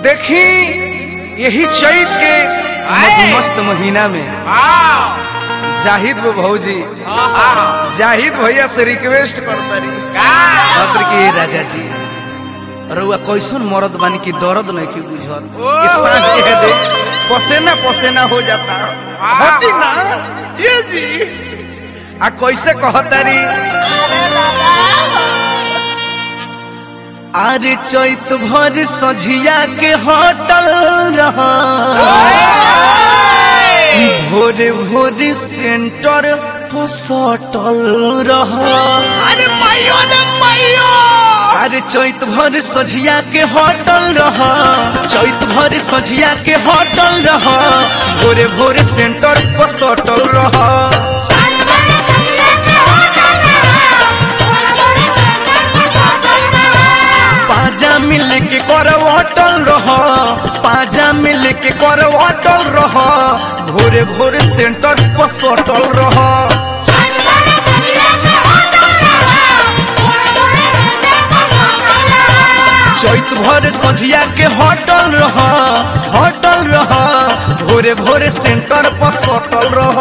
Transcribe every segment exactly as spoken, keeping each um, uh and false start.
देखी यही चैत के मस्त महीना में जाहिद वो भौजी जाहिद भैया से रिक्वेस्ट करता रही कि राजा जी रउआ कैसन मरद बानी की दर्द नहीं की बुझत कि सांस के दे पसेना पसेना हो जाता हटी ना ये जी आ कैसे कहता री अरे चैत भर सझिया के होटल रहा भोरे भोरे सेंटर सटल रहा अरे माइयो ने माइयो अरे चैत भर सझिया के होटल रहा चैत भर सझिया के होटल रहा भोरे भोरे सेंटर सटल रहा पाजा मिल के कर अटल रह पाजा मिल के कर अटल रह भोरे भोरे सेंटर पर सटल रह चैत भर सझिया के हटल रह हटल रह भोरे भोरे सेंटर पर सटल रह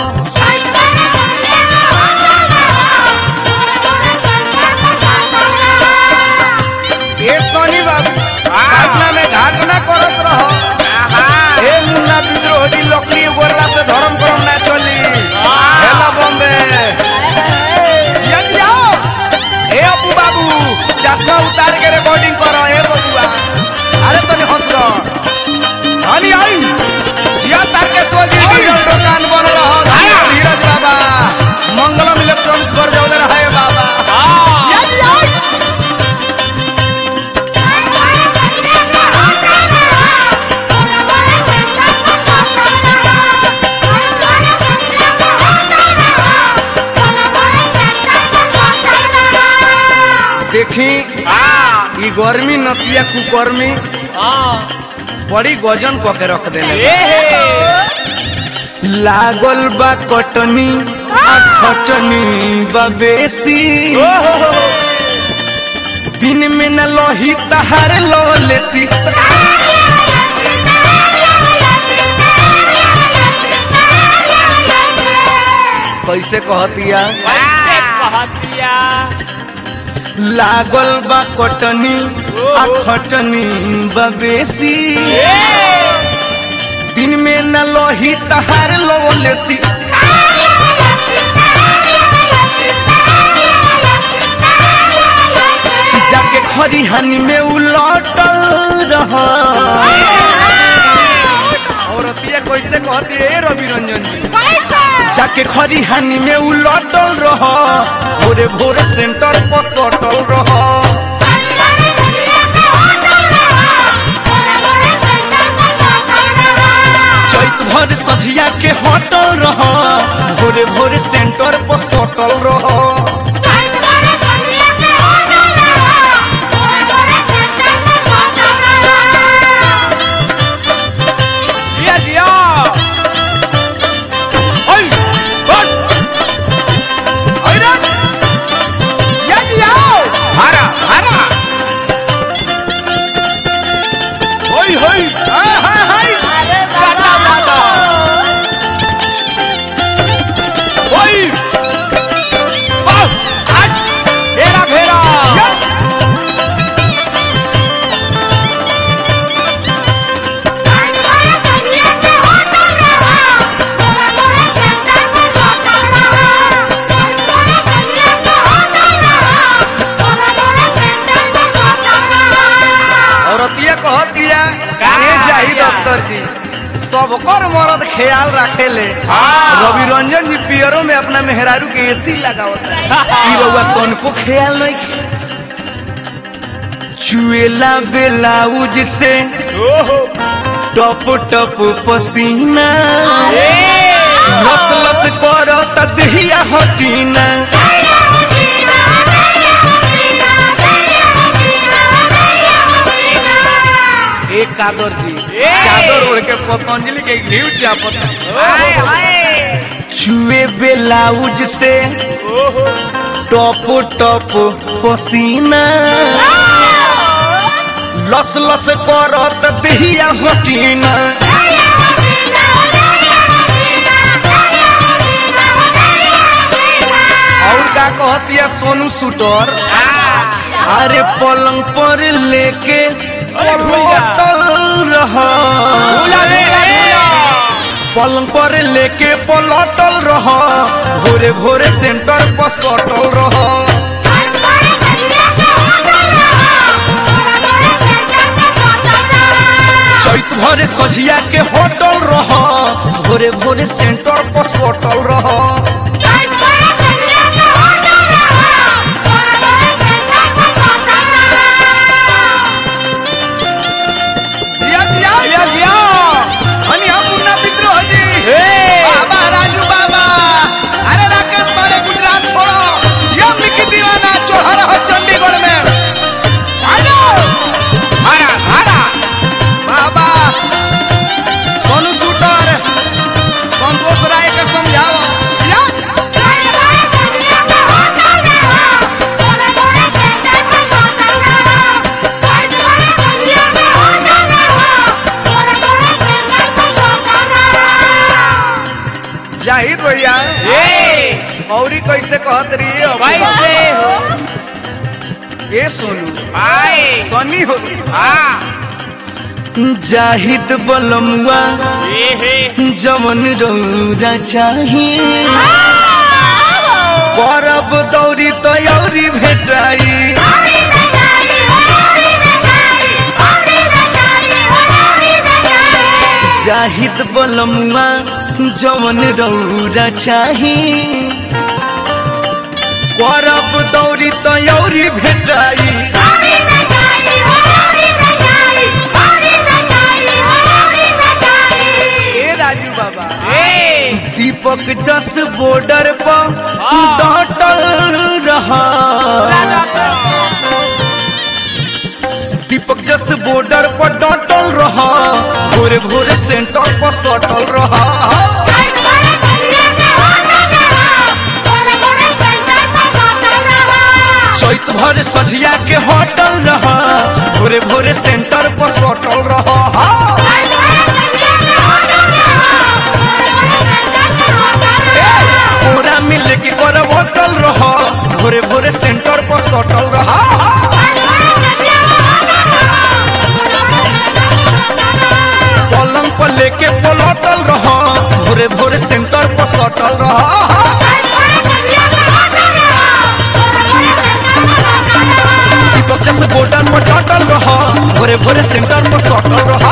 ये सोनी बाबू घटना में घटना करत रहो हे मुन्ना विद्रोह जी लकड़ी बोरला से धर्म करम ना चली हेला बॉम्बे यदि आओ हे अपू बाबू चश्मा उतार के रिकॉर्डिंग करो हे बबुआ अरे तनी हंस लो हनी आई जिया ताके सोजी की दुकान बन रहा धीरज बाबा मंगलम इलेक्ट्रॉनिक्स कर जाओले रहे बाबा यदि आओ देखी ई गर्मी नतिया कुकर्मी बड़ी गजन क के रख देले लागल बा कटनी आ खटनी बा बेसी दिन में न लही तहार लोलेसी कैसे कहतिया कहतिया लागल बा कटनी आ खटनी बा बेसी दिन में न लही तहार लोलेसी जाके खरिहानी में उलटल रहा औरतिया कैसे कहती है रवि रंजन जी जाके खरिहानी में उलटल रहा भोरे भोरे सेंटर पर सटल रहा चैत भर सझिया के हटल रहा भोरे भोरे सेंटर पर सटल रहा सबकर मरद ख्याल रखे ले रवि रंजन जी पियरों में अपना मेहरारू के एसी लगावता है रउआ तनको ख्याल नहीं चुएला बेलाउज से टप टप पसीना लस लस करत दहिया हटीना एक कादर जी चादर ओढ़ के पतंजलि के घी चापत छुए बेलाउज से टप टप पसीना लस लस करत देहिया हटीना और का कहतिया सोनू शूटर अरे पलंग पर लेके पलटल रहा पलंग पर लेके पलटल रहा भोरे भोरे सेंटर पर सटल रहा चैत भरे सझिया के होटल रहा भोरे भोरे सेंटर पर सटल रहा जाहिद भैया औरी कैसे कहत रही ये सोनू सोनी हो जाहिद बलमुआ जमन रौरा चाहिए परब दौरी तो औरी भेटाई जाहिद बलमुआ जवन रौरा चाही परब दौरी तो औरी भेटाई ए राजू बाबा दीपक जस बॉर्डर पर डटल रहा दीपक जस बॉर्डर पर डटल रहा भोरे भोरे सेंटर पर सटल रहा चैत भरे सझिया के होटल रहा भोरे भोरे सेंटर पर सटल रहा पूरा मिल के कर होटल रहा भोरे भोरे सेंटर पर सटल रहा पलंग पर लेके पलटल रहा भोरे भोरे सेंटर पर सटल रहा दीपक जैसे बॉर्डर पर डटल रहा भोरे भोरे सेंटर पर सटल रहा